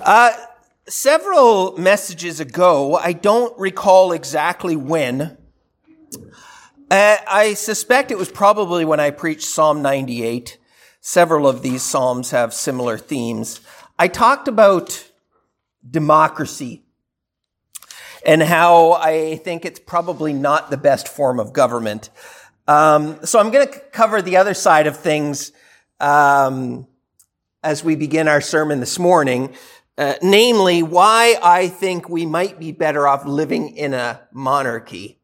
Several messages ago, I don't recall exactly when, I suspect it was probably when I preached Psalm 98. Several of these psalms have similar themes. I talked about democracy and how I think it's probably not the best form of government. So I'm going to cover the other side of things as we begin our sermon this morning. Namely, why I think we might be better off living in a monarchy.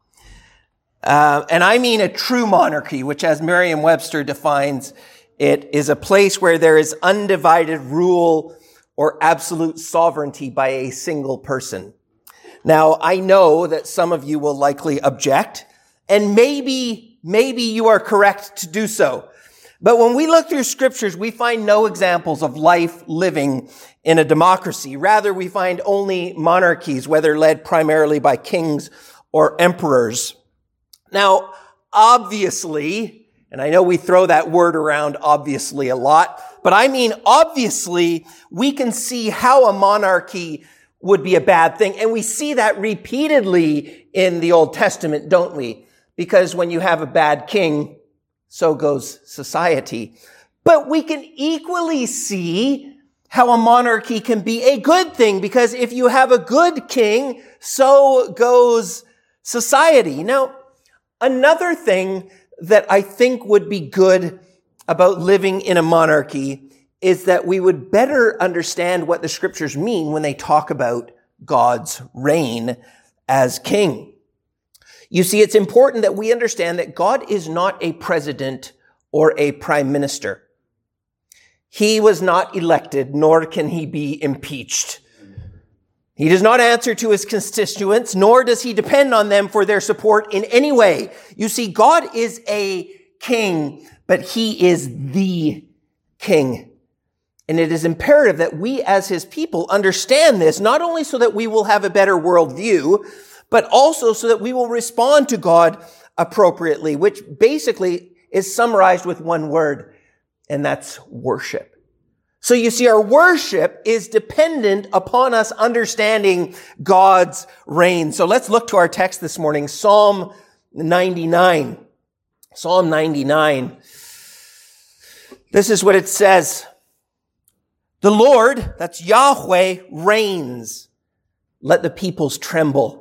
And I mean a true monarchy, which as Merriam-Webster defines it, is a place where there is undivided rule or absolute sovereignty by a single person. Now, I know that some of you will likely object, and maybe you are correct to do so. But when we look through scriptures, we find no examples of life living in a democracy. Rather, we find only monarchies, whether led primarily by kings or emperors. Now, obviously, and I know we throw that word around obviously a lot, but I mean obviously, we can see how a monarchy would be a bad thing. And we see that repeatedly in the Old Testament, don't we? Because when you have a bad king, so goes society. But we can equally see how a monarchy can be a good thing, because if you have a good king, so goes society. Now, another thing that I think would be good about living in a monarchy is that we would better understand what the scriptures mean when they talk about God's reign as king. You see, it's important that we understand that God is not a president or a prime minister. He was not elected, nor can he be impeached. He does not answer to his constituents, nor does he depend on them for their support in any way. You see, God is a king, but he is the king. And it is imperative that we as his people understand this, not only so that we will have a better worldview, but also so that we will respond to God appropriately, which basically is summarized with one word, and that's worship. So you see, our worship is dependent upon us understanding God's reign. So let's look to our text this morning, Psalm 99. Psalm 99. This is what it says. The Lord, that's Yahweh, reigns. Let the peoples tremble.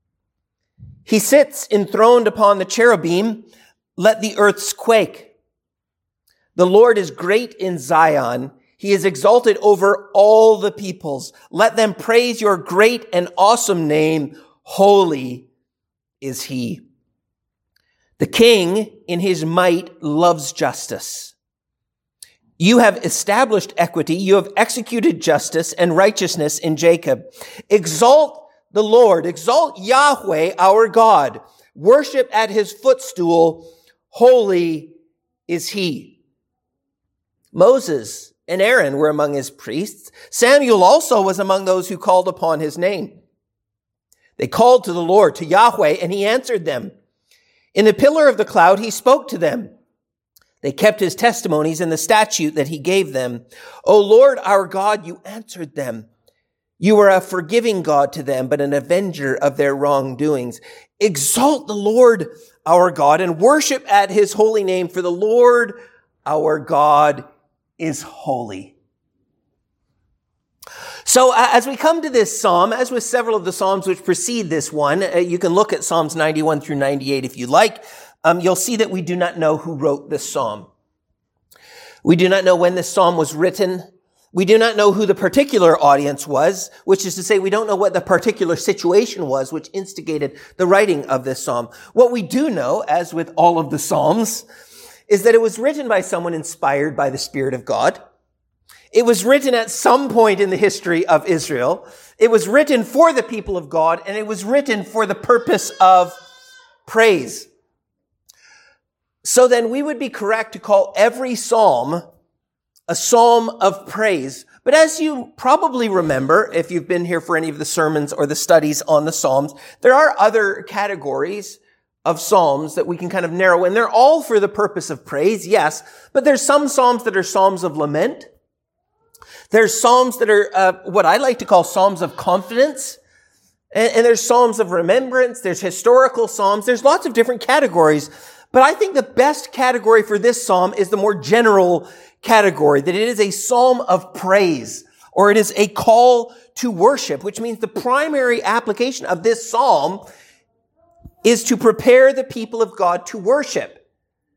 He sits enthroned upon the cherubim. Let the earths quake. The Lord is great in Zion. He is exalted over all the peoples. Let them praise your great and awesome name. Holy is he. The king in his might loves justice. You have established equity. You have executed justice and righteousness in Jacob. Exalt the Lord, exalt Yahweh, our God. Worship at his footstool. Holy is he. Moses and Aaron were among his priests. Samuel also was among those who called upon his name. They called to the Lord, to Yahweh, and he answered them. In the pillar of the cloud, he spoke to them. They kept his testimonies and the statute that he gave them. O Lord, our God, you answered them. You are a forgiving God to them, but an avenger of their wrongdoings. Exalt the Lord, our God, and worship at his holy name, for the Lord, our God, is holy. So as we come to this psalm, as with several of the psalms which precede this one, you can look at Psalms 91 through 98 if you like. You'll see that we do not know who wrote this psalm. We do not know when this psalm was written. We do not know who the particular audience was, which is to say we don't know what the particular situation was which instigated the writing of this psalm. What we do know, as with all of the psalms, is that it was written by someone inspired by the Spirit of God. It was written at some point in the history of Israel. It was written for the people of God, and it was written for the purpose of praise. So then we would be correct to call every psalm a psalm of praise. But as you probably remember, if you've been here for any of the sermons or the studies on the Psalms, there are other categories of psalms that we can kind of narrow in. They're all for the purpose of praise, yes, but there's some psalms that are psalms of lament. There's psalms that are what I like to call psalms of confidence. And there's psalms of remembrance. There's historical psalms. There's lots of different categories. But I think the best category for this psalm is the more general category, that it is a psalm of praise, or it is a call to worship, which means the primary application of this psalm is to prepare the people of God to worship.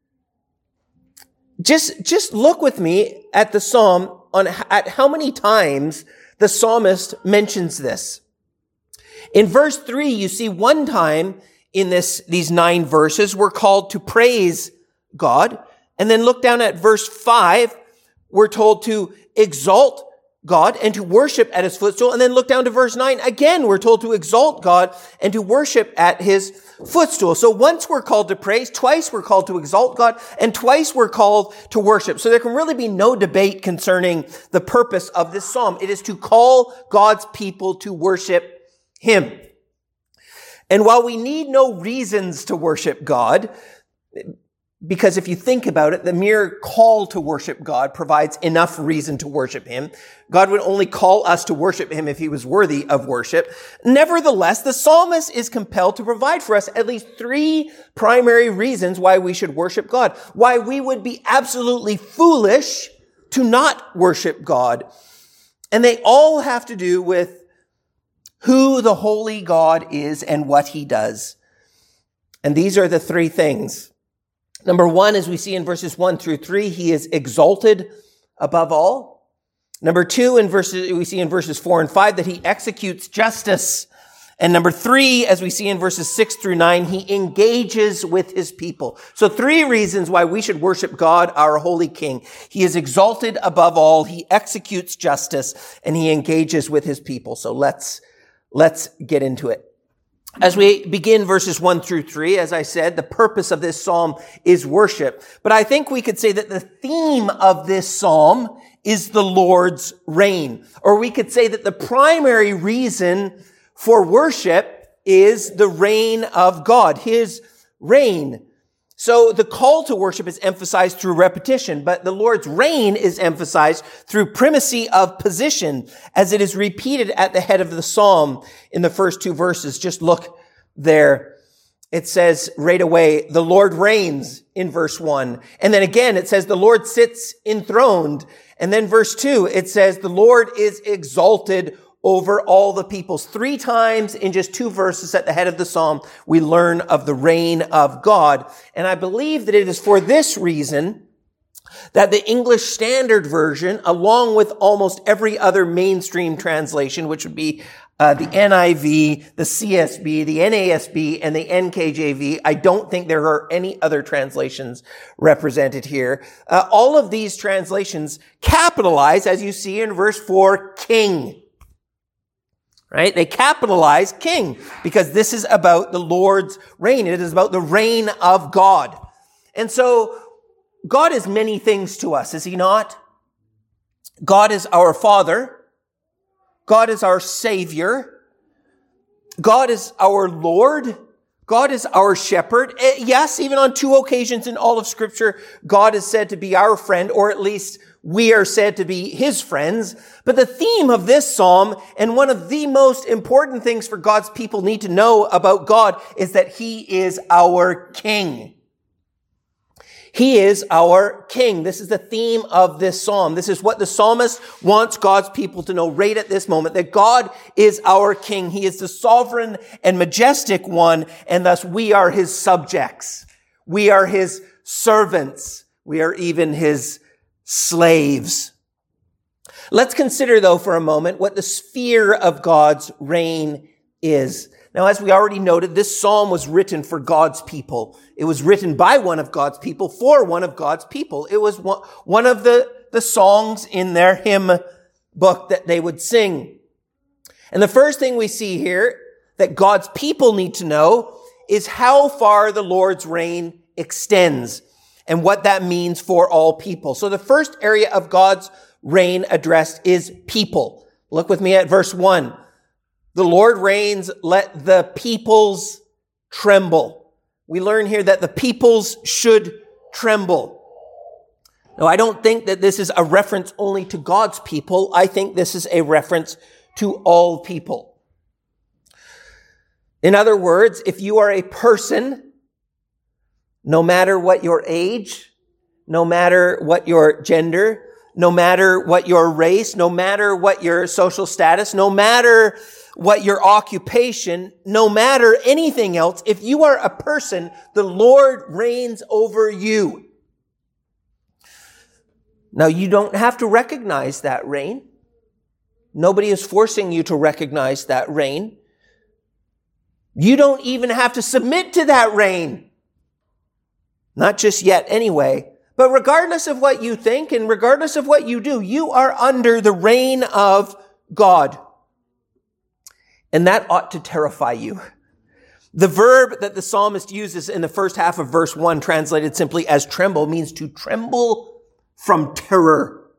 Just look with me at the psalm at how many times the psalmist mentions this. In verse 3, you see one time in these 9 verses, we're called to praise God. And then look down at verse 5, we're told to exalt God and to worship at his footstool. And then look down to verse 9. Again, we're told to exalt God and to worship at his footstool. So once we're called to praise, twice we're called to exalt God, and twice we're called to worship. So there can really be no debate concerning the purpose of this psalm. It is to call God's people to worship him. And while we need no reasons to worship God, because if you think about it, the mere call to worship God provides enough reason to worship him. God would only call us to worship him if he was worthy of worship. Nevertheless, the psalmist is compelled to provide for us at least 3 primary reasons why we should worship God, why we would be absolutely foolish to not worship God. And they all have to do with who the holy God is and what he does. And these are the 3 things. Number 1, as we see in verses 1 through 3, he is exalted above all. Number 2, we see in verses 4 and 5 that he executes justice. And number 3, as we see in verses 6 through 9, he engages with his people. So 3 reasons why we should worship God, our holy King. He is exalted above all, he executes justice, and he engages with his people. So let's get into it. As we begin verses 1 through 3, as I said, the purpose of this psalm is worship. But I think we could say that the theme of this psalm is the Lord's reign. Or we could say that the primary reason for worship is the reign of God, his reign. So the call to worship is emphasized through repetition, but the Lord's reign is emphasized through primacy of position, as it is repeated at the head of the psalm in the first 2 verses. Just look there. It says right away, the Lord reigns in verse 1. And then again, it says the Lord sits enthroned. And then verse 2, it says the Lord is exalted over all the peoples. 3 times in just 2 verses at the head of the psalm, we learn of the reign of God. And I believe that it is for this reason that the English Standard Version, along with almost every other mainstream translation, which would be the NIV, the CSB, the NASB, and the NKJV, I don't think there are any other translations represented here. All of these translations capitalize, as you see in verse 4, King. Right? They capitalize King because this is about the Lord's reign. It is about the reign of God. And so God is many things to us, is he not? God is our Father. God is our Savior. God is our Lord. God is our shepherd. Yes, even on 2 occasions in all of Scripture, God is said to be our friend, or at least we are said to be his friends. But the theme of this psalm, and one of the most important things for God's people need to know about God, is that he is our King. He is our King. This is the theme of this psalm. This is what the psalmist wants God's people to know right at this moment, that God is our King. He is the sovereign and majestic one, and thus we are his subjects. We are his servants. We are even his slaves. Let's consider, though, for a moment, what the sphere of God's reign is. Now, as we already noted, this psalm was written for God's people. It was written by one of God's people for one of God's people. It was one of the songs in their hymn book that they would sing. And the first thing we see here that God's people need to know is how far the Lord's reign extends and what that means for all people. So the first area of God's reign addressed is people. Look with me at verse 1. The Lord reigns, let the peoples tremble. We learn here that the peoples should tremble. Now, I don't think that this is a reference only to God's people. I think this is a reference to all people. In other words, if you are a person, no matter what your age, no matter what your gender, no matter what your race, no matter what your social status, no matter what your occupation, no matter anything else, if you are a person, the Lord reigns over you. Now, you don't have to recognize that reign. Nobody is forcing you to recognize that reign. You don't even have to submit to that reign. Not just yet anyway. But regardless of what you think and regardless of what you do, you are under the reign of God. And that ought to terrify you. The verb that the psalmist uses in the first half of verse 1, translated simply as tremble, means to tremble from terror.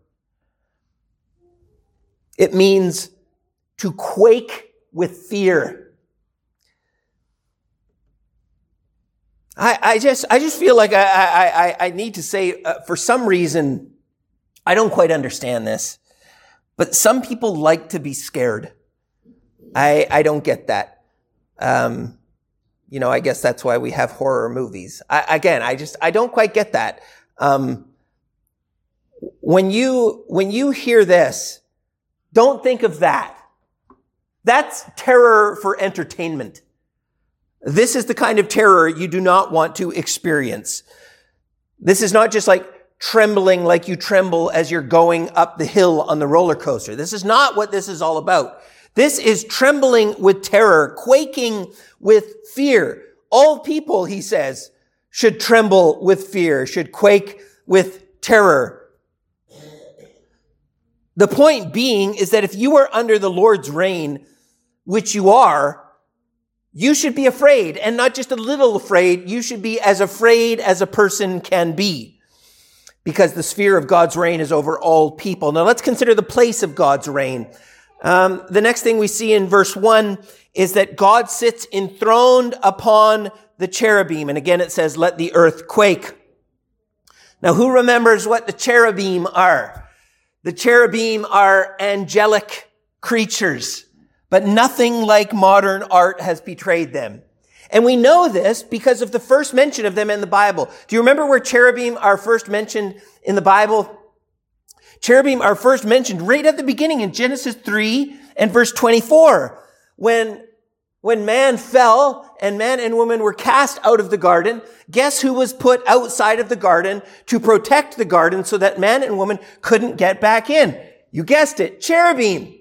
It means to quake with fear. I just feel like I need to say, for some reason, I don't quite understand this, but some people like to be scared. I don't get that. I guess that's why we have horror movies. I don't quite get that. When you hear this, don't think of that. That's terror for entertainment. This is the kind of terror you do not want to experience. This is not just like trembling like you tremble as you're going up the hill on the roller coaster. This is not what this is all about. This is trembling with terror, quaking with fear. All people, he says, should tremble with fear, should quake with terror. The point being is that if you are under the Lord's reign, which you are, you should be afraid, and not just a little afraid. You should be as afraid as a person can be, because the sphere of God's reign is over all people. Now let's consider the place of God's reign. The next thing we see in verse 1 is that God sits enthroned upon the cherubim. And again, it says, let the earth quake. Now, who remembers what the cherubim are? The cherubim are angelic creatures, but nothing like modern art has portrayed them. And we know this because of the first mention of them in the Bible. Do you remember where cherubim are first mentioned in the Bible? Cherubim are first mentioned right at the beginning in Genesis 3 and verse 24. When man fell and man and woman were cast out of the garden, guess who was put outside of the garden to protect the garden so that man and woman couldn't get back in? You guessed it, cherubim.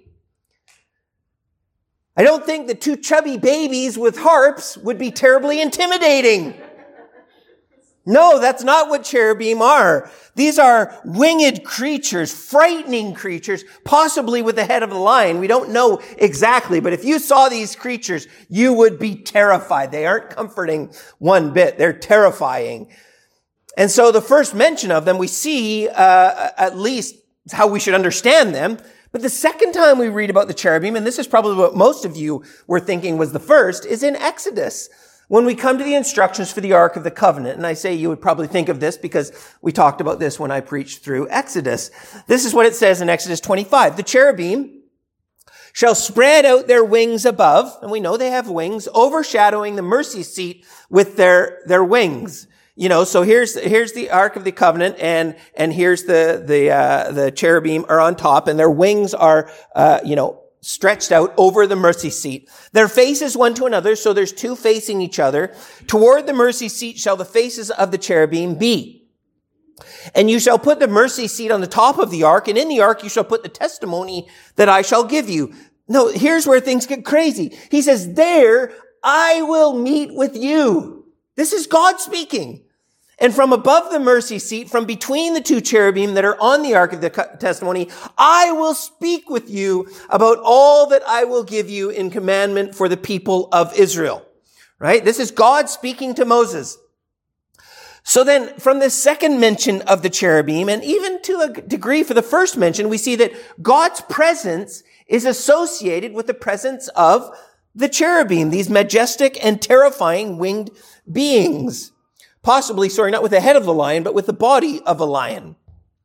I don't think the two chubby babies with harps would be terribly intimidating. No, that's not what cherubim are. These are winged creatures, frightening creatures, possibly with the head of a lion. We don't know exactly, but if you saw these creatures, you would be terrified. They aren't comforting one bit. They're terrifying. And so the first mention of them, we see at least how we should understand them. But the second time we read about the cherubim, and this is probably what most of you were thinking was the first, is in Exodus. When we come to the instructions for the Ark of the Covenant, and I say you would probably think of this because we talked about this when I preached through Exodus. This is what it says in Exodus 25. The cherubim shall spread out their wings above, and we know they have wings, overshadowing the mercy seat with their wings. So here's the Ark of the Covenant, and here's the cherubim are on top, and their wings are, stretched out over the mercy seat. Their faces one to another, so there's two facing each other. Toward the mercy seat shall the faces of the cherubim be. And you shall put the mercy seat on the top of the ark, and in the ark you shall put the testimony that I shall give you. No, here's where things get crazy. He says, there I will meet with you. This is God speaking. And from above the mercy seat, from between the two cherubim that are on the ark of the testimony, I will speak with you about all that I will give you in commandment for the people of Israel. Right? This is God speaking to Moses. So then, from this second mention of the cherubim, and even to a degree for the first mention, we see that God's presence is associated with the presence of the cherubim, these majestic and terrifying winged beings. Possibly, not with the head of the lion, but with the body of a lion.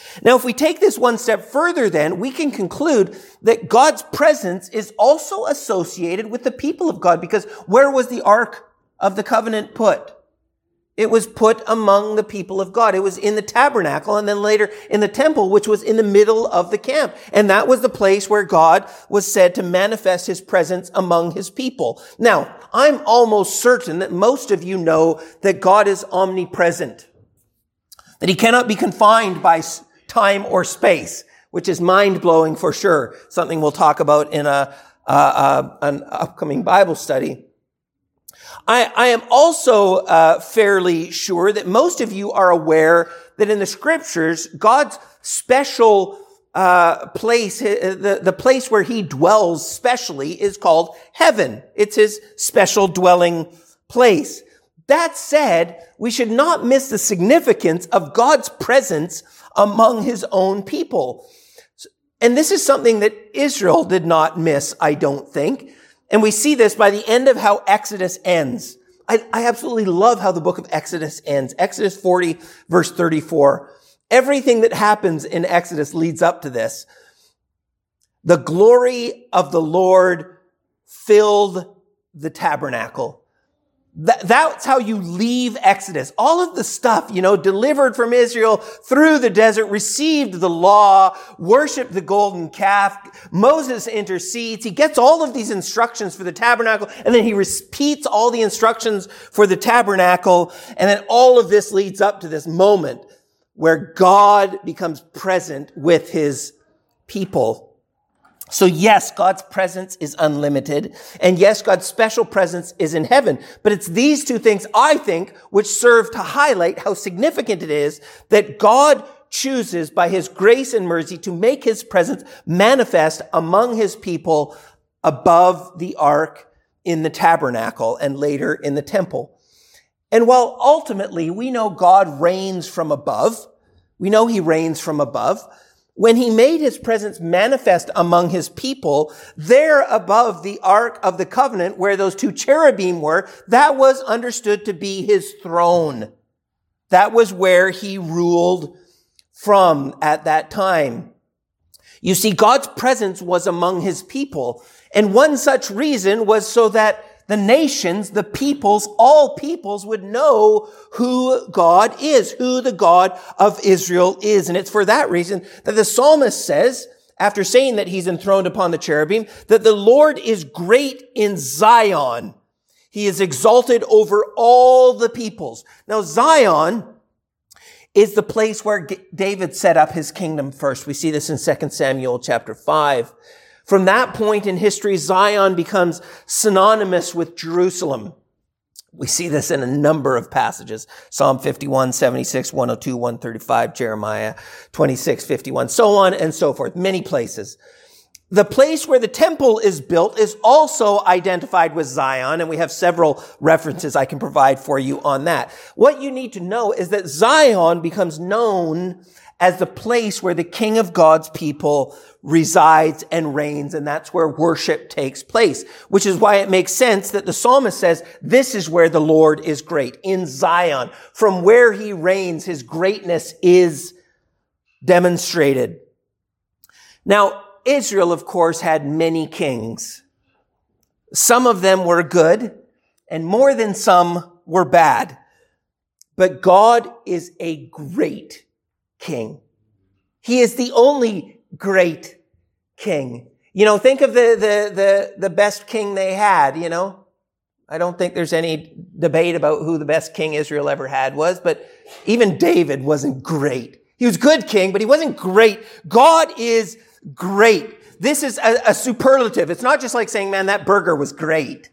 Now, if we take this one step further, then we can conclude that God's presence is also associated with the people of God, because where was the Ark of the Covenant put? It was put among the people of God. It was in the tabernacle and then later in the temple, which was in the middle of the camp. And that was the place where God was said to manifest his presence among his people. Now, I'm almost certain that most of you know that God is omnipresent, that he cannot be confined by time or space, which is mind-blowing for sure. Something we'll talk about in an upcoming Bible study. I am also fairly sure that most of you are aware that in the scriptures, God's special place, the place where he dwells specially, is called heaven. It's his special dwelling place. That said, we should not miss the significance of God's presence among his own people. And this is something that Israel did not miss, I don't think. And we see this by the end of how Exodus ends. I absolutely love how the book of Exodus ends. Exodus 40, verse 34. Everything that happens in Exodus leads up to this. The glory of the Lord filled the tabernacle. That's how you leave Exodus. All of the stuff, delivered from Israel through the desert, received the law, worshiped the golden calf. Moses intercedes. He gets all of these instructions for the tabernacle, and then he repeats all the instructions for the tabernacle. And then all of this leads up to this moment where God becomes present with his people. So yes, God's presence is unlimited. And yes, God's special presence is in heaven. But it's these two things, I think, which serve to highlight how significant it is that God chooses by his grace and mercy to make his presence manifest among his people above the ark in the tabernacle and later in the temple. And while ultimately we know God reigns from above, we know he reigns from above, when he made his presence manifest among his people, there above the Ark of the Covenant, where those two cherubim were, that was understood to be his throne. That was where he ruled from at that time. You see, God's presence was among his people. And one such reason was so that the nations, the peoples, all peoples would know who God is, who the God of Israel is. And it's for that reason that the psalmist says, after saying that he's enthroned upon the cherubim, that the Lord is great in Zion. He is exalted over all the peoples. Now, Zion is the place where David set up his kingdom first. We see this in 2 Samuel chapter 5. From that point in history, Zion becomes synonymous with Jerusalem. We see this in a number of passages. Psalm 51, 76, 102, 135, Jeremiah 26, 51, so on and so forth. Many places. The place where the temple is built is also identified with Zion, and we have several references I can provide for you on that. What you need to know is that Zion becomes known as the place where the King of God's people resides and reigns, and that's where worship takes place, which is why it makes sense that the psalmist says, this is where the Lord is great, in Zion. From where he reigns, his greatness is demonstrated. Now, Israel, of course, had many kings. Some of them were good, and more than some were bad. But God is a great king. He is the only great king. Think of the best king they had, I don't think there's any debate about who the best king Israel ever had was, but even David wasn't great. He was a good king, but he wasn't great. God is great. This is a superlative. It's not just like saying, man, that burger was great.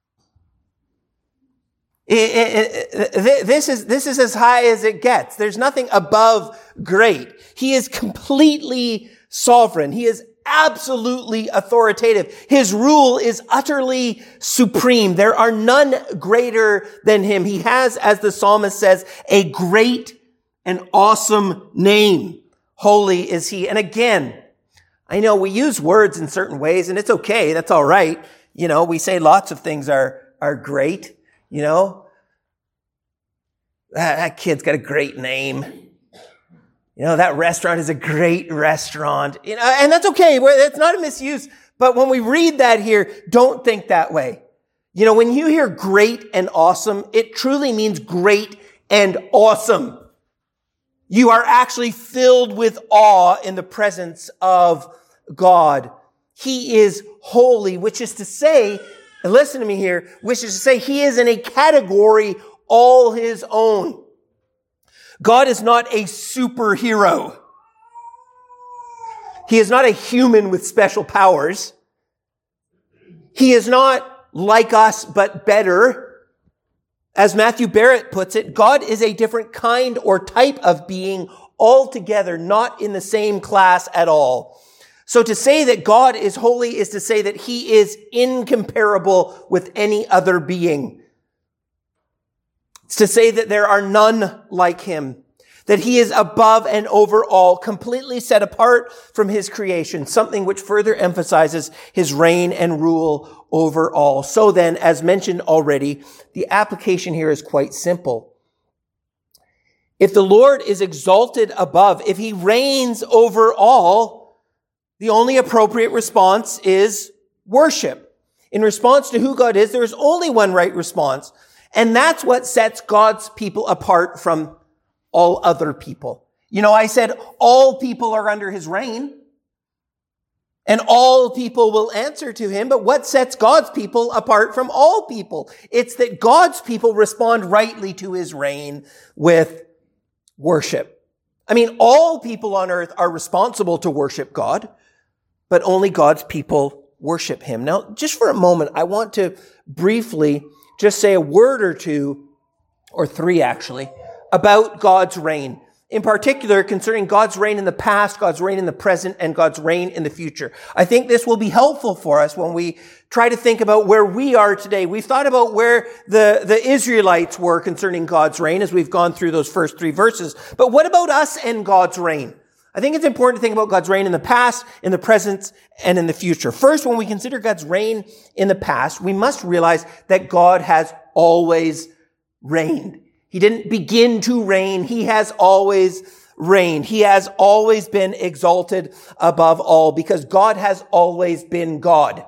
This is as high as it gets. There's nothing above great. He is completely sovereign. He is absolutely authoritative. His rule is utterly supreme. There are none greater than him. He has, as the psalmist says, a great and awesome name. Holy is he. And again, I know we use words in certain ways, and it's okay. That's all right. We say lots of things are great. That kid's got a great name. That restaurant is a great restaurant, and that's okay. It's not a misuse. But when we read that here, don't think that way. When you hear great and awesome, it truly means great and awesome. You are actually filled with awe in the presence of God. He is holy, which is to say, and listen to me here, which is to say he is in a category all his own. God is not a superhero. He is not a human with special powers. He is not like us, but better. As Matthew Barrett puts it, God is a different kind or type of being altogether, not in the same class at all. So to say that God is holy is to say that he is incomparable with any other being. It's to say that there are none like him, that he is above and over all, completely set apart from his creation, something which further emphasizes his reign and rule over all. So then, as mentioned already, the application here is quite simple. If the Lord is exalted above, if he reigns over all, the only appropriate response is worship. In response to who God is, there is only one right response. And that's what sets God's people apart from all other people. I said all people are under his reign and all people will answer to him. But what sets God's people apart from all people? It's that God's people respond rightly to his reign with worship. All people on earth are responsible to worship God, but only God's people worship him. Now, just for a moment, I want to briefly just say a word or two, or three actually, about God's reign. In particular, concerning God's reign in the past, God's reign in the present, and God's reign in the future. I think this will be helpful for us when we try to think about where we are today. We've thought about where the Israelites were concerning God's reign as we've gone through those first three verses. But what about us and God's reign? I think it's important to think about God's reign in the past, in the present, and in the future. First, when we consider God's reign in the past, we must realize that God has always reigned. He didn't begin to reign. He has always reigned. He has always been exalted above all because God has always been God.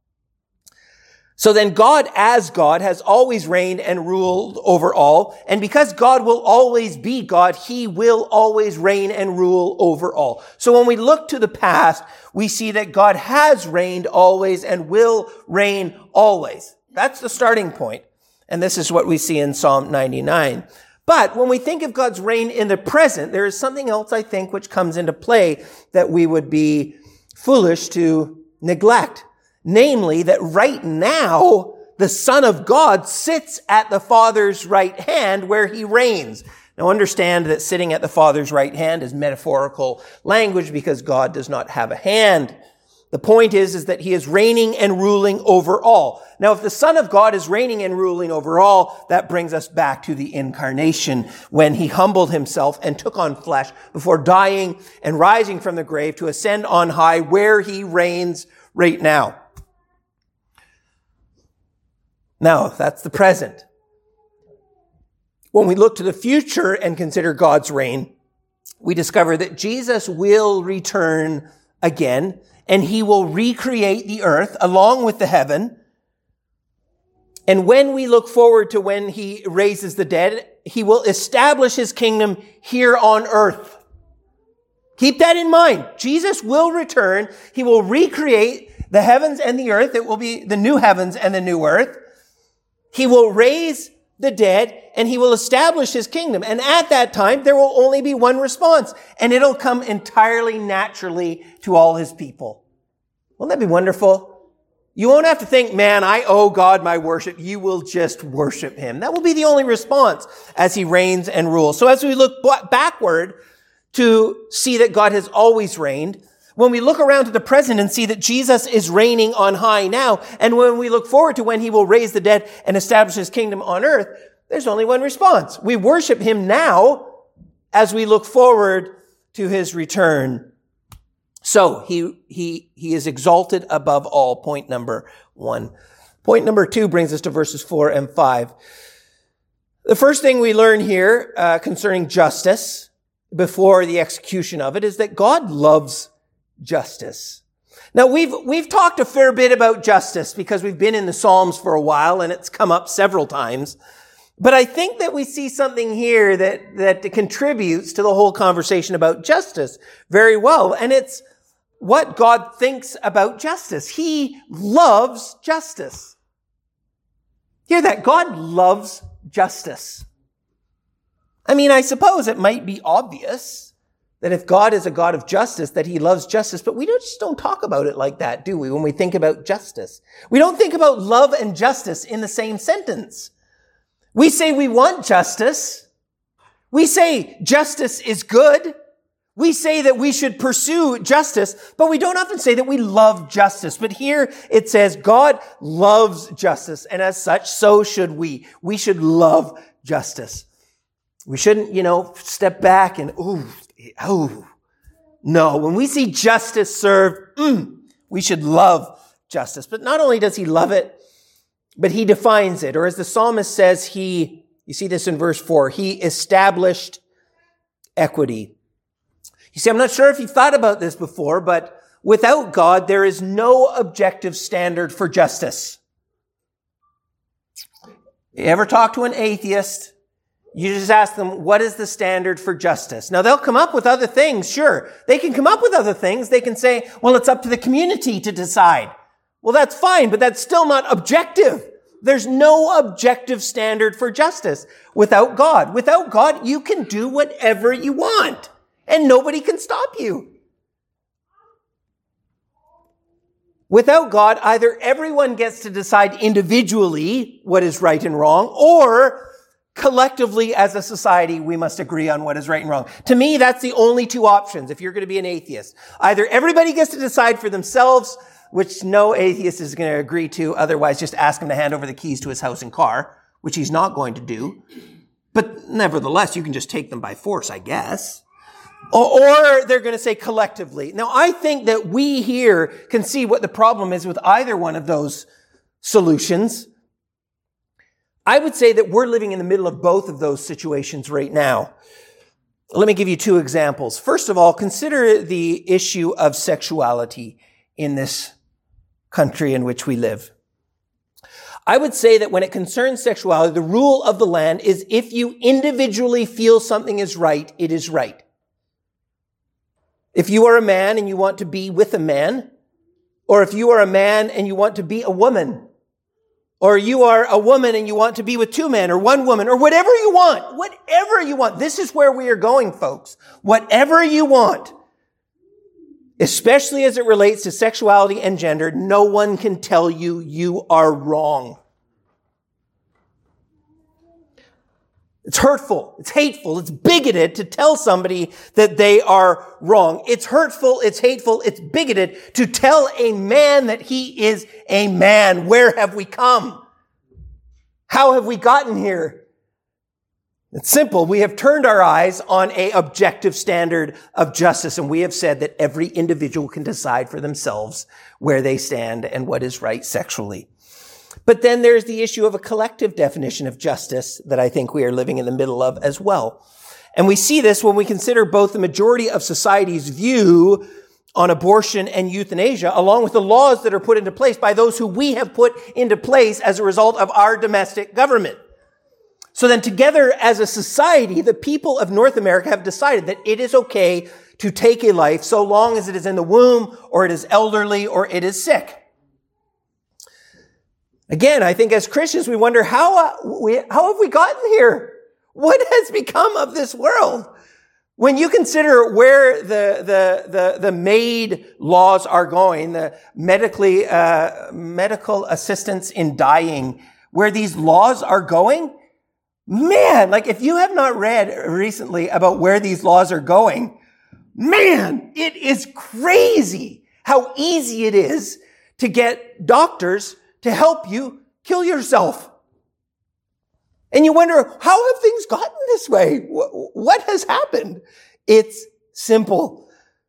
So then God as God has always reigned and ruled over all. And because God will always be God, he will always reign and rule over all. So when we look to the past, we see that God has reigned always and will reign always. That's the starting point. And this is what we see in Psalm 99. But when we think of God's reign in the present, there is something else, I think, which comes into play that we would be foolish to neglect. Namely, that right now, the Son of God sits at the Father's right hand where he reigns. Now understand that sitting at the Father's right hand is metaphorical language because God does not have a hand. The point is that he is reigning and ruling over all. Now, if the Son of God is reigning and ruling over all, that brings us back to the incarnation when he humbled himself and took on flesh before dying and rising from the grave to ascend on high where he reigns right now. Now, that's the present. When we look to the future and consider God's reign, we discover that Jesus will return again, and he will recreate the earth along with the heaven. And when we look forward to when he raises the dead, he will establish his kingdom here on earth. Keep that in mind. Jesus will return. He will recreate the heavens and the earth. It will be the new heavens and the new earth. He will raise the dead and he will establish his kingdom. And at that time, there will only be one response, and it'll come entirely naturally to all his people. Won't that be wonderful? You won't have to think, man, I owe God my worship. You will just worship him. That will be the only response as he reigns and rules. So as we look backward to see that God has always reigned, when we look around to the present and see that Jesus is reigning on high now, and when we look forward to when he will raise the dead and establish his kingdom on earth, there's only one response. We worship him now as we look forward to his return. So he is exalted above all. Point number 1. Point number 2 brings us to verses 4 and 5. The first thing we learn here concerning justice, before the execution of it is that God loves justice. Now, we've talked a fair bit about justice because we've been in the Psalms for a while and it's come up several times. But I think that we see something here that contributes to the whole conversation about justice very well. And it's what God thinks about justice. He loves justice. Hear that? God loves justice. I mean, I suppose it might be obvious that if God is a God of justice, that he loves justice, but we just don't talk about it like that, do we, when we think about justice? We don't think about love and justice in the same sentence. We say we want justice. We say justice is good. We say that we should pursue justice, but we don't often say that we love justice. But here it says God loves justice, and as such, so should we. We should love justice. We shouldn't, step back and, no. When we see justice served, we should love justice. But not only does he love it, but he defines it. Or as the psalmist says, you see this in verse 4, he established equity. You see, I'm not sure if you've thought about this before, but without God, there is no objective standard for justice. You ever talk to an atheist? You just ask them, what is the standard for justice? Now, they'll come up with other things, sure. They can come up with other things. They can say, well, it's up to the community to decide. Well, that's fine, but that's still not objective. There's no objective standard for justice without God. Without God, you can do whatever you want, and nobody can stop you. Without God, either everyone gets to decide individually what is right and wrong, or collectively as a society, we must agree on what is right and wrong. To me, that's the only two options if you're going to be an atheist. Either everybody gets to decide for themselves, which no atheist is going to agree to, otherwise just ask him to hand over the keys to his house and car, which he's not going to do. But nevertheless, you can just take them by force, I guess. Or they're going to say collectively. Now, I think that we here can see what the problem is with either one of those solutions. I would say that we're living in the middle of both of those situations right now. Let me give you two examples. First of all, consider the issue of sexuality in this country in which we live. I would say that when it concerns sexuality, the rule of the land is if you individually feel something is right, it is right. If you are a man and you want to be with a man, or if you are a man and you want to be a woman, or you are a woman and you want to be with two men or one woman or whatever you want. This is where we are going, folks. Whatever you want, especially as it relates to sexuality and gender, no one can tell you you are wrong. It's hurtful, it's hateful, it's bigoted to tell somebody that they are wrong. It's hurtful, it's hateful, it's bigoted to tell a man that he is a man. Where have we come? How have we gotten here? It's simple. We have turned our eyes on an objective standard of justice, and we have said that every individual can decide for themselves where they stand and what is right sexually. But then there's the issue of a collective definition of justice that I think we are living in the middle of as well. And we see this when we consider both the majority of society's view on abortion and euthanasia, along with the laws that are put into place by those who we have put into place as a result of our domestic government. So then together as a society, the people of North America have decided that it is okay to take a life so long as it is in the womb, or it is elderly, or it is sick. Again, I think as Christians, we wonder, how have we gotten here? What has become of this world? When you consider where the MAID laws are going, the medical assistance in dying, where these laws are going, man, like if you have not read recently about where these laws are going, man, it is crazy how easy it is to get doctors to help you kill yourself. And you wonder, how have things gotten this way? What has happened? It's simple.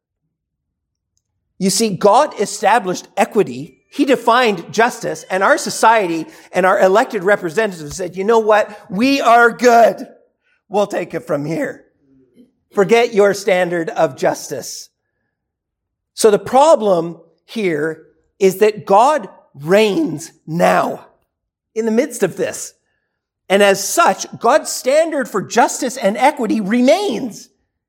You see, God established equity. He defined justice, and our society and our elected representatives said, you know what? We are good. We'll take it from here. Forget your standard of justice. So the problem here is that God reigns now in the midst of this. And as such, God's standard for justice and equity remains.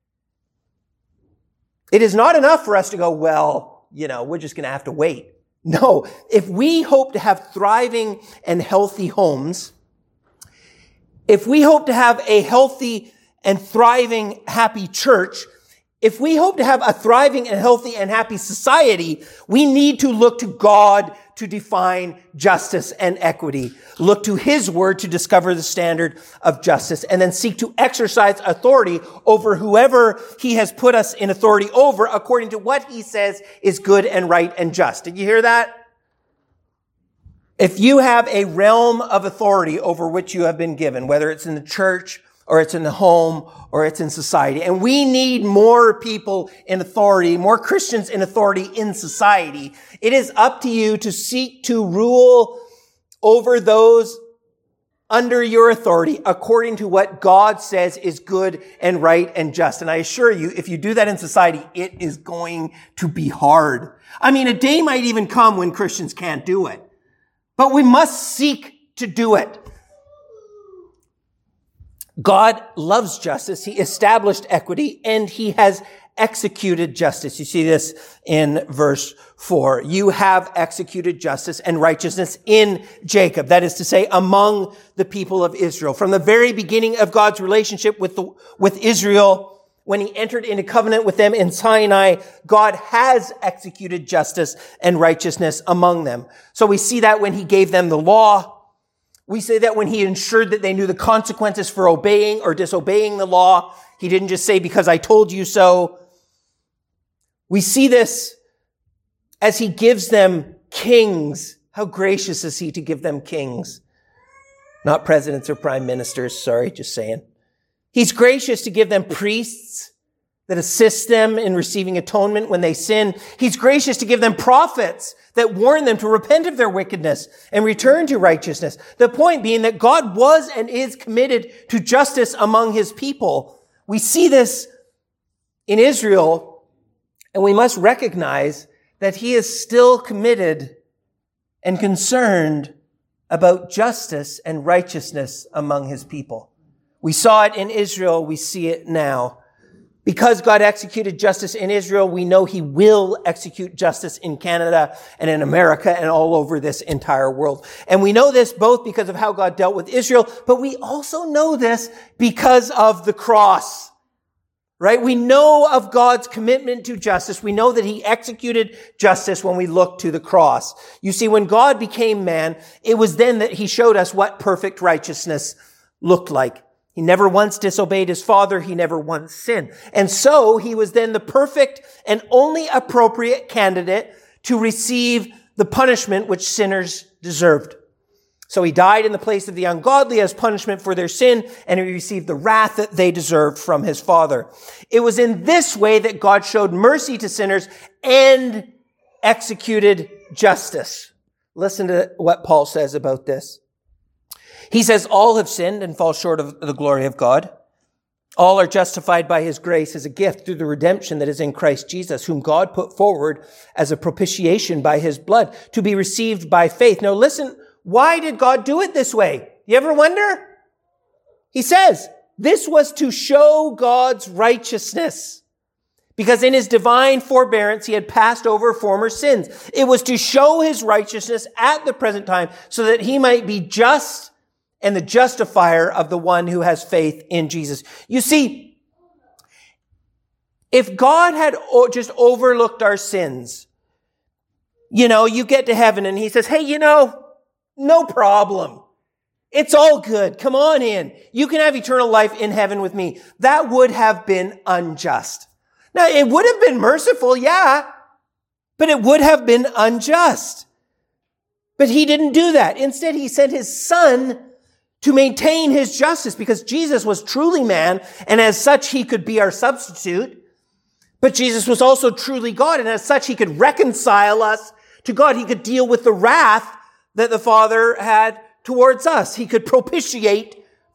It is not enough for us to go, well, we're just going to have to wait. No, if we hope to have thriving and healthy homes, if we hope to have a healthy and thriving, happy church, if we hope to have a thriving and healthy and happy society, we need to look to God to define justice and equity. Look to His Word to discover the standard of justice, and then seek to exercise authority over whoever He has put us in authority over according to what He says is good and right and just. Did you hear that? If you have a realm of authority over which you have been given, whether it's in the church or it's in the home or it's in society, and we need more people in authority, more Christians in authority in society, it is up to you to seek to rule over those under your authority according to what God says is good and right and just. And I assure you, if you do that in society, it is going to be hard. I mean, a day might even come when Christians can't do it. But we must seek to do it. God loves justice. He established equity, and He has executed justice. You see this in verse 4. You have executed justice and righteousness in Jacob. That is to say, among the people of Israel. From the very beginning of God's relationship with Israel, when He entered into covenant with them in Sinai, God has executed justice and righteousness among them. So we see that when He gave them the law. We say that when He ensured that they knew the consequences for obeying or disobeying the law. He didn't just say, because I told you so. We see this as He gives them kings. How gracious is He to give them kings? Not presidents or prime ministers. Sorry, just saying. He's gracious to give them priests that assist them in receiving atonement when they sin. He's gracious to give them prophets that warn them to repent of their wickedness and return to righteousness. The point being that God was and is committed to justice among His people. We see this in Israel, and we must recognize that He is still committed and concerned about justice and righteousness among His people. We saw it in Israel. We see it now. Because God executed justice in Israel, we know He will execute justice in Canada and in America and all over this entire world. And we know this both because of how God dealt with Israel, but we also know this because of the cross. Right? We know of God's commitment to justice. We know that He executed justice when we look to the cross. You see, when God became man, it was then that He showed us what perfect righteousness looked like. He never once disobeyed His Father. He never once sinned. And so He was then the perfect and only appropriate candidate to receive the punishment which sinners deserved. So He died in the place of the ungodly as punishment for their sin, and He received the wrath that they deserved from His Father. It was in this way that God showed mercy to sinners and executed justice. Listen to what Paul says about this. He says, all have sinned and fall short of the glory of God. All are justified by His grace as a gift through the redemption that is in Christ Jesus, whom God put forward as a propitiation by His blood to be received by faith. Now listen, why did God do it this way? You ever wonder? He says, this was to show God's righteousness. Because in His divine forbearance, He had passed over former sins. It was to show His righteousness at the present time so that He might be just and the justifier of the one who has faith in Jesus. You see, if God had just overlooked our sins, you get to heaven and He says, hey, no problem. It's all good. Come on in. You can have eternal life in heaven with me. That would have been unjust. Now, it would have been merciful, yeah, but it would have been unjust. But He didn't do that. Instead, He sent His Son to maintain His justice, because Jesus was truly man, and as such, He could be our substitute. But Jesus was also truly God, and as such, He could reconcile us to God. He could deal with the wrath that the Father had towards us. He could propitiate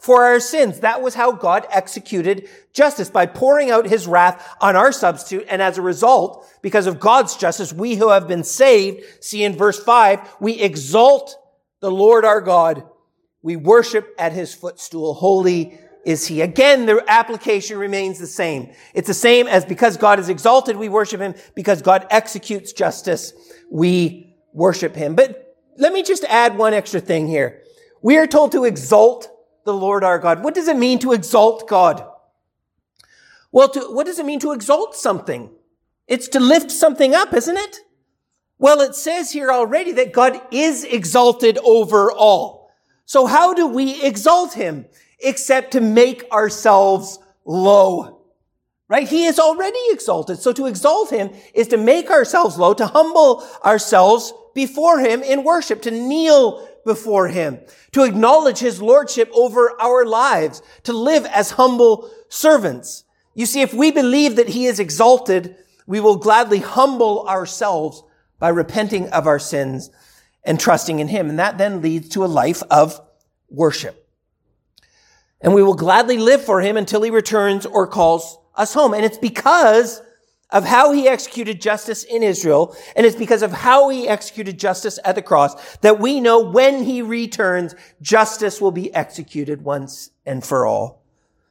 for our sins. That was how God executed justice, by pouring out his wrath on our substitute. And as a result, because of God's justice, we who have been saved, see in verse 5, we exalt the Lord our God. We worship at his footstool. Holy is he. Again, the application remains the same. It's the same as because God is exalted, we worship him. Because God executes justice, we worship him. But let me just add one extra thing here. We are told to exalt the Lord our God. What does it mean to exalt God? Well, what does it mean to exalt something? It's to lift something up, isn't it? Well, it says here already that God is exalted over all. So how do we exalt him? Except to make ourselves low. Right? He is already exalted. So to exalt him is to make ourselves low, to humble ourselves before him in worship, to kneel before him, to acknowledge his lordship over our lives, to live as humble servants. You see, if we believe that he is exalted, we will gladly humble ourselves by repenting of our sins and trusting in him. And that then leads to a life of worship. And we will gladly live for him until he returns or calls us home. And it's because of how he executed justice in Israel, and it's because of how he executed justice at the cross, that we know when he returns, justice will be executed once and for all.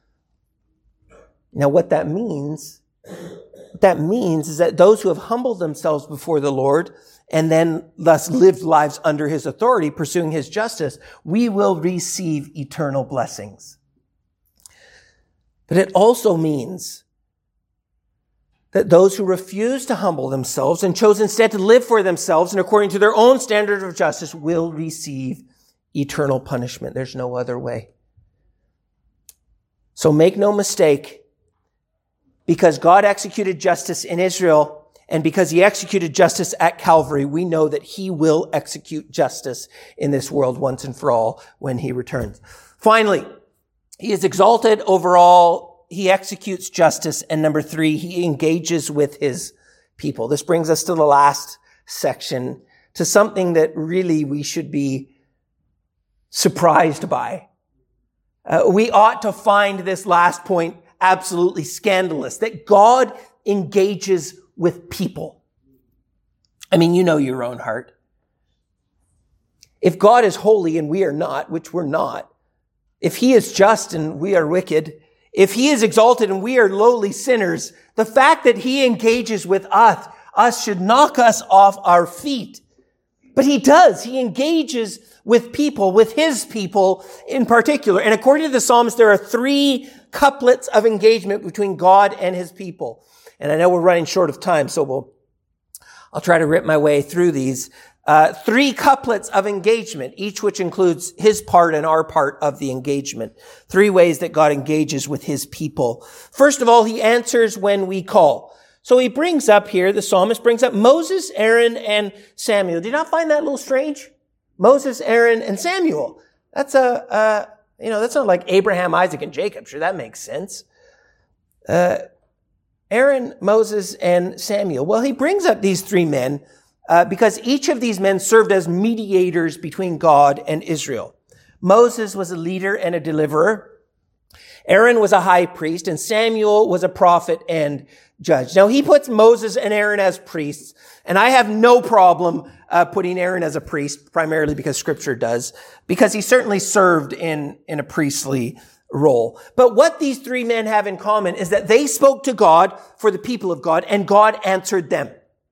Now, what that means is that those who have humbled themselves before the Lord and then thus lived lives under his authority, pursuing his justice, we will receive eternal blessings. But it also means that those who refuse to humble themselves and chose instead to live for themselves and according to their own standard of justice will receive eternal punishment. There's no other way. So make no mistake, because God executed justice in Israel and because he executed justice at Calvary, we know that he will execute justice in this world once and for all when he returns. Finally, he is exalted over all. He executes justice. And number 3, he engages with his people. This brings us to the last section, to something that really we should be surprised by. We ought to find this last point absolutely scandalous, that God engages with people. I mean, you know your own heart. If God is holy and we are not, which we're not, if he is just and we are wicked, if he is exalted and we are lowly sinners, the fact that he engages with us should knock us off our feet. But he does. He engages with people, with his people in particular. And according to the Psalms, there are 3 couplets of engagement between God and his people. And I know we're running short of time, so I'll try to rip my way through these. 3 couplets of engagement, each which includes his part and our part of the engagement. 3 ways that God engages with his people. First of all, he answers when we call. So he brings up here, the psalmist brings up Moses, Aaron, and Samuel. Do you not find that a little strange? Moses, Aaron, and Samuel. That's that's not like Abraham, Isaac, and Jacob. Sure, that makes sense. Aaron, Moses, and Samuel. Well, he brings up these 3 men because each of these men served as mediators between God and Israel. Moses was a leader and a deliverer. Aaron was a high priest, and Samuel was a prophet and judge. Now, he puts Moses and Aaron as priests, and I have no problem putting Aaron as a priest, primarily because Scripture does, because he certainly served in a priestly role. But what these 3 men have in common is that they spoke to God for the people of God, and God answered them.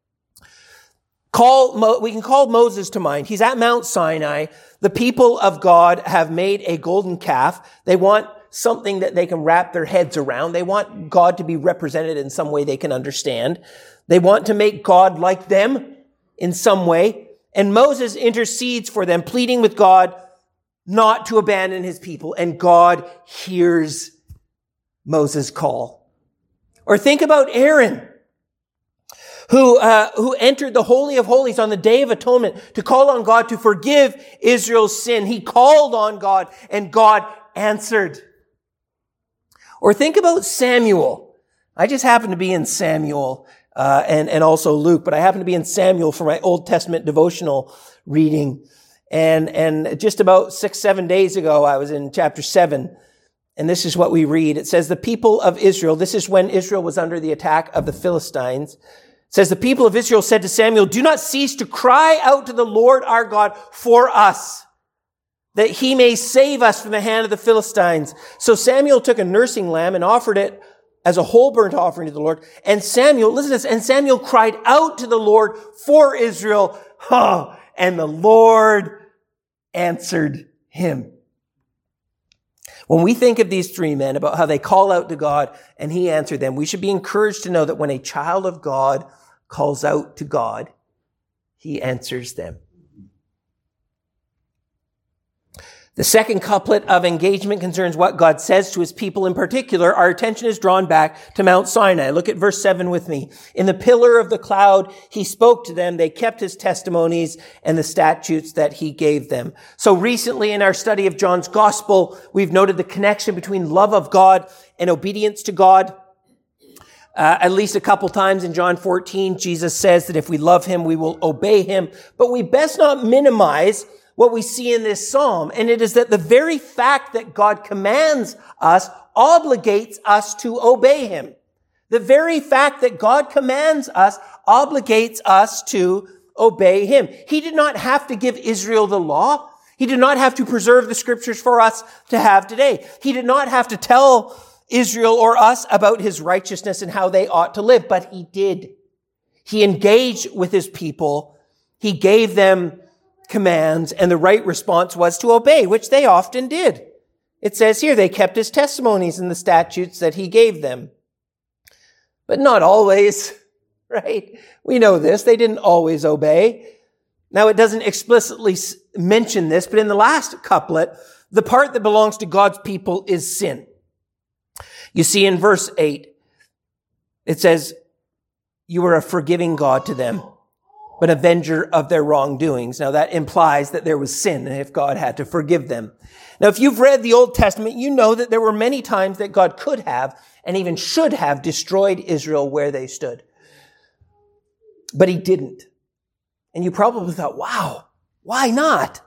We can call Moses to mind. He's at Mount Sinai. The people of God have made a golden calf. They want something that they can wrap their heads around. They want God to be represented in some way they can understand. They want to make God like them in some way. And Moses intercedes for them, pleading with God not to abandon his people. And God hears Moses' call. Or think about Aaron, who entered the Holy of Holies on the Day of Atonement to call on God to forgive Israel's sin. He called on God and God answered. Or think about Samuel. I just happen to be in Samuel and also Luke, but I happen to be in Samuel for my Old Testament devotional reading. And just about 7 days ago, I was in chapter 7, and this is what we read. It says, the people of Israel, this is when Israel was under the attack of the Philistines. It says, the people of Israel said to Samuel, do not cease to cry out to the Lord our God for us, that he may save us from the hand of the Philistines. So Samuel took a nursing lamb and offered it as a whole burnt offering to the Lord. And Samuel, listen to this, and Samuel cried out to the Lord for Israel. Oh, and the Lord answered him. When we think of these three men, about how they call out to God and he answered them, we should be encouraged to know that when a child of God calls out to God, he answers them. The second couplet of engagement concerns what God says to his people. In particular, our attention is drawn back to Mount Sinai. Look at verse 7 with me. In the pillar of the cloud, he spoke to them. They kept his testimonies and the statutes that he gave them. So recently in our study of John's gospel, we've noted the connection between love of God and obedience to God. At least a couple times in John 14, Jesus says that if we love him, we will obey him. But we best not minimize what we see in this psalm, and it is that the very fact that God commands us obligates us to obey him. The very fact that God commands us obligates us to obey him. He did not have to give Israel the law. He did not have to preserve the scriptures for us to have today. He did not have to tell Israel or us about his righteousness and how they ought to live, but he did. He engaged with his people. He gave them commands, and the right response was to obey, which they often did. It says here, they kept his testimonies and the statutes that he gave them. But not always, right? We know this. They didn't always obey. Now, it doesn't explicitly mention this, but in the last couplet, the part that belongs to God's people is sin. You see in verse 8, it says, you are a forgiving God to them, but avenger of their wrongdoings. Now that implies that there was sin and if God had to forgive them. Now if you've read the Old Testament, you know that there were many times that God could have and even should have destroyed Israel where they stood. But he didn't. And you probably thought, wow, why not?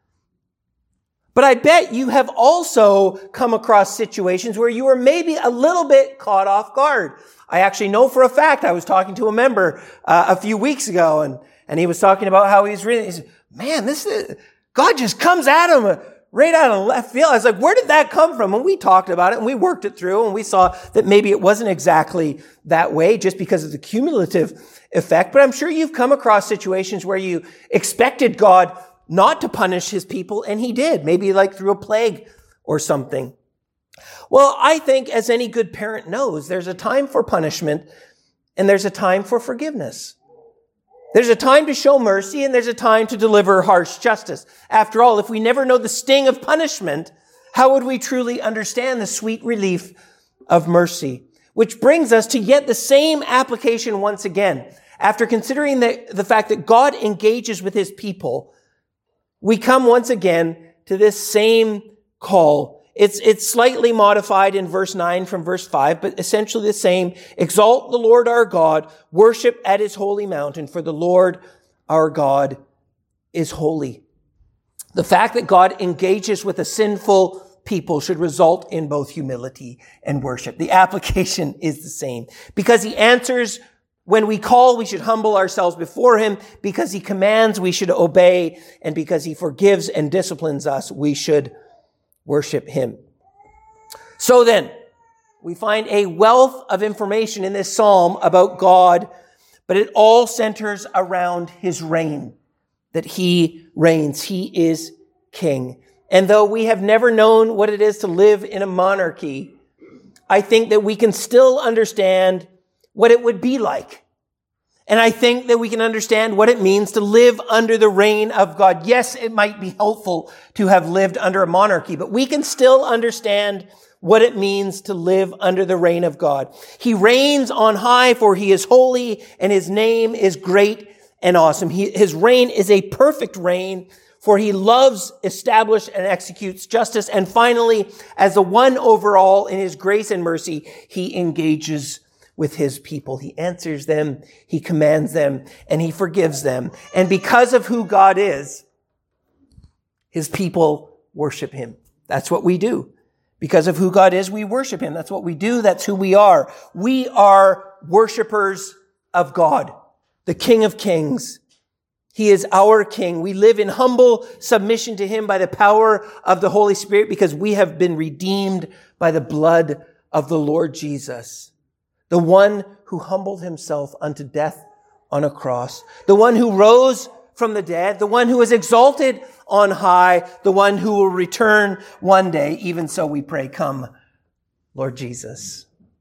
But I bet you have also come across situations where you were maybe a little bit caught off guard. I actually know for a fact, I was talking to a member a few weeks ago, and he was talking about how he said, man, God just comes at him right out of left field. I was like, where did that come from? And we talked about it, and we worked it through, and we saw that maybe it wasn't exactly that way just because of the cumulative effect. But I'm sure you've come across situations where you expected God not to punish his people, and he did, maybe like through a plague or something. Well, I think as any good parent knows, there's a time for punishment and there's a time for forgiveness. There's a time to show mercy and there's a time to deliver harsh justice. After all, if we never know the sting of punishment, how would we truly understand the sweet relief of mercy? Which brings us to yet the same application once again. After considering the fact that God engages with his people, we come once again to this same call. It's slightly modified in verse 9 from verse 5, but essentially the same. Exalt the Lord our God, worship at his holy mountain, for the Lord our God is holy. The fact that God engages with a sinful people should result in both humility and worship. The application is the same. Because he answers when we call, we should humble ourselves before him. Because he commands, we should obey. And because he forgives and disciplines us, we should worship him. So then, we find a wealth of information in this psalm about God, but it all centers around his reign, that he reigns. He is king. And though we have never known what it is to live in a monarchy, I think that we can still understand what it would be like. And I think that we can understand what it means to live under the reign of God. Yes, it might be helpful to have lived under a monarchy, but we can still understand what it means to live under the reign of God. He reigns on high, for he is holy, and his name is great and awesome. His reign is a perfect reign, for he loves, establishes, and executes justice. And finally, as the one over all in his grace and mercy, he engages with his people. He answers them, he commands them, and he forgives them. And because of who God is, His people worship him. That's what we do. Because of who God is, we worship him. That's what we do. That's who we are. We are worshipers of God, the King of Kings. He is our King. We live in humble submission to him by the power of the Holy Spirit because we have been redeemed by the blood of the Lord Jesus, the one who humbled himself unto death on a cross, the one who rose from the dead, the one who is exalted on high, the one who will return one day. Even so we pray, come, Lord Jesus.